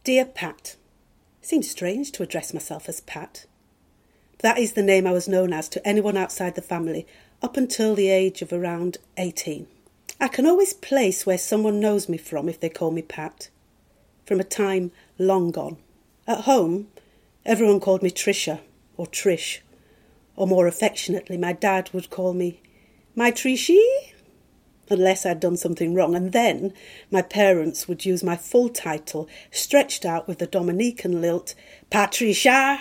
Dear Pat. Seems strange to address myself as Pat. That is the name I was known as to anyone outside the family up until the age of around 18. I can always place where someone knows me from if they call me Pat, from a time long gone. At home, everyone called me Trisha or Trish, or more affectionately, my dad would call me my Trishy, unless I'd done something wrong, and then my parents would use my full title, stretched out with the Dominican lilt, Patricia.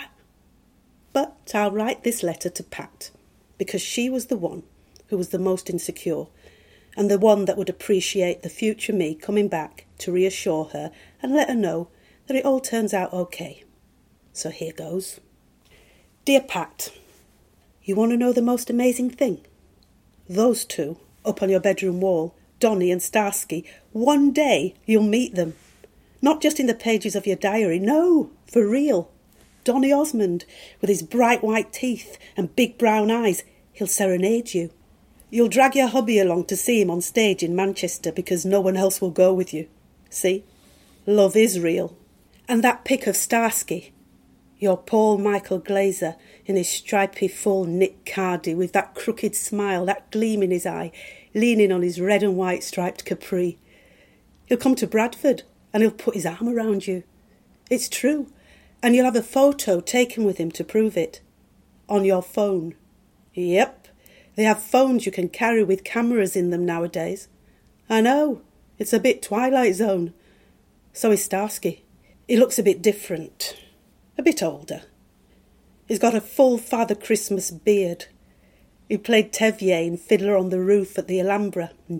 But I'll write this letter to Pat, because she was the one who was the most insecure, and the one that would appreciate the future me coming back to reassure her and let her know that it all turns out okay. So here goes. Dear Pat, you want to know the most amazing thing? Those two, up on your bedroom wall, Donny and Starsky, one day you'll meet them. Not just in the pages of your diary, no, for real. Donny Osmond, with his bright white teeth and big brown eyes, he'll serenade you. You'll drag your hubby along to see him on stage in Manchester because no one else will go with you. See? Love is real. And that pic of Starsky, your Paul Michael Glazer in his stripy full knit cardie with that crooked smile, that gleam in his eye, leaning on his red and white striped capri. He'll come to Bradford and he'll put his arm around you. It's true. And you'll have a photo taken with him to prove it. On your phone. Yep. They have phones you can carry with cameras in them nowadays. I know. It's a bit Twilight Zone. So is Starsky. He looks a bit different. A bit older. He's got a full Father Christmas beard. He played Tevier in Fiddler on the Roof at the Alhambra in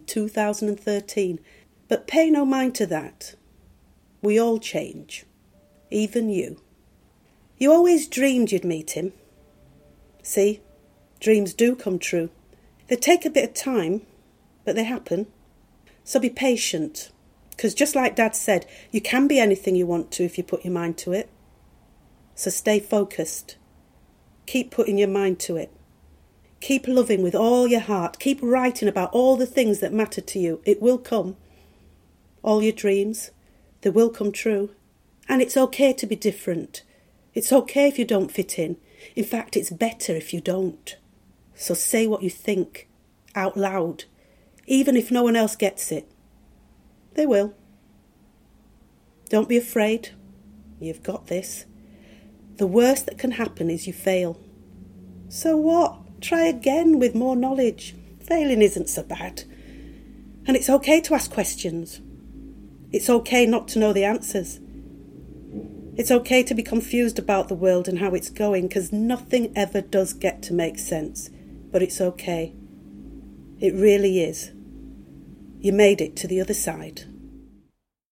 2013. But pay no mind to that. We all change. Even you. You always dreamed you'd meet him. See, dreams do come true. They take a bit of time, but they happen. So be patient, because just like Dad said, you can be anything you want to if you put your mind to it. So stay focused. Keep putting your mind to it. Keep loving with all your heart. Keep writing about all the things that matter to you. It will come. All your dreams, they will come true. And it's okay to be different. It's okay if you don't fit in. In fact, it's better if you don't. So say what you think, out loud, even if no one else gets it. They will. Don't be afraid. You've got this. The worst that can happen is you fail. So what? Try again with more knowledge. Failing isn't so bad. And it's okay to ask questions. It's okay not to know the answers. It's okay to be confused about the world and how it's going, because nothing ever does get to make sense. But it's okay. It really is. You made it to the other side.